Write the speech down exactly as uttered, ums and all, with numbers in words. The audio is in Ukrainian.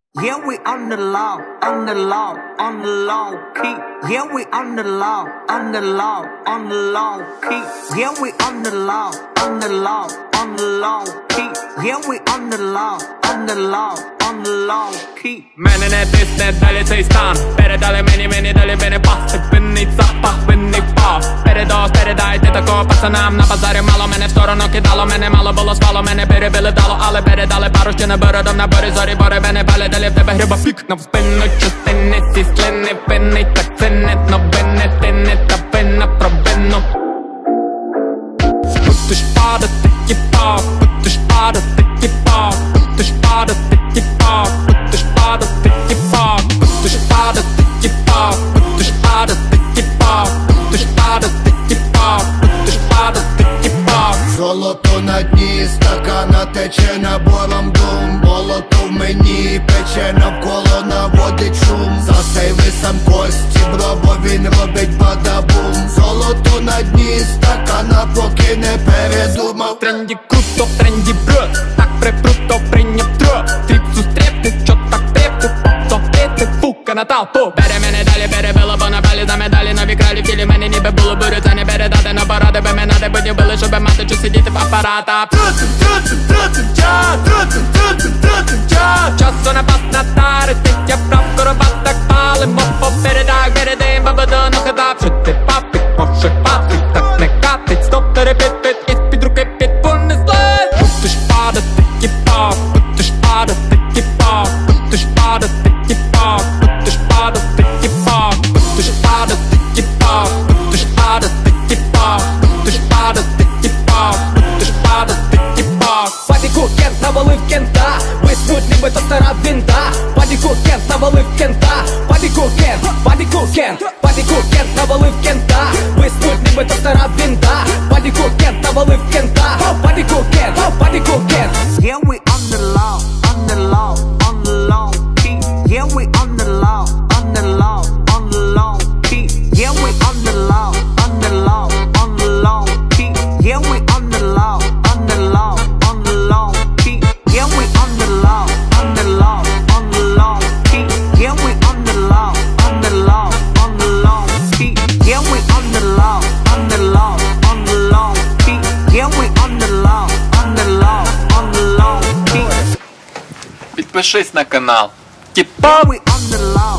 Yeah, we on the law, on the law, on the law key. Yeah, we on the law, on the law, on the law key. Yeah, we on the law, on the law, on the law key. Yeah, we on the law, on the law, on the law key. Мене не тисне далі цей стан. Передали мені, мені далі мене пасти. Винний запах, винний впав. Передос, передайте такого пацанам. На базарі мало мене в сторону кидало. Мене мало було спало, мене перебили вдало. Але передали пару ще набородом на борі зорі. Бори мене пали, далі в тебе гриба пік. На спину частини ці склини винний. Так це не новини, ти не та винна провину. Будеш падати, кіпав. Будеш падати, кіпав. Будеш падати, кіпав. Будеш падати, кіпав. Будеш падати, кіпав. Будеш падати, кіпав. Будеш падати, кіпав. Будеш падати, кіпав. Золото на дні, стакана тече набором дум. Молото в мені пече, навколо наводить шум. За сейвисом кості, бробо він робить бадабум. Золото на дні, стакана поки не передумав. В тренді круто, в тренді брод. Так припруто, прийняв тро. Тріп зустріти, що так трепти. Повторити, фука на толпу. Бере мене далі, перебило, бо на палі за медалі. Нові кралі філі, мені ніби було бурю. Це не передати, но поради би мене будні били, щоб мати чи сидіти в апаратах. Часу не пас на тари, ти я прав, коробат так палим. Мопо передай, передаєм, бабаду, ну хадав. Що ти папик, може папик, так не катить. Стоп, терепит-пит, із-під руки під понесли. Будеш падати, кіпав, будеш падати, кіпав. Будеш падати, кіпав, будеш падати, кіпав. Будеш падати, кіпав, будеш падати, кіпав. Будеш падати, кіпав, будеш падати, кіпав. Падіку кент навалив кента, виснуть ніби то стара вінта. Падіку кент навалив кента, падіку кент, падіку кент, падіку кент навалив кента. Виснуть ніби то стара вінта. Падіку кент навалив кента, падіку кент, падіку кент. Yeah, we on the law, on the law, on the law key. Yeah, we on the law, on the law, on the law key. Yeah, we on the law, on the law, on the law key. Yeah, we on the law, on the law, on the law key. Yeah, we on the law, on the law, on the law key. Yeah, we on the law, on the law, on the law key. Yeah, we on the law, on the law, on the law key. Yeah, we on the law, on the law, on the law key. Підпишись на канал. Yeah, Кіпав! we on the law.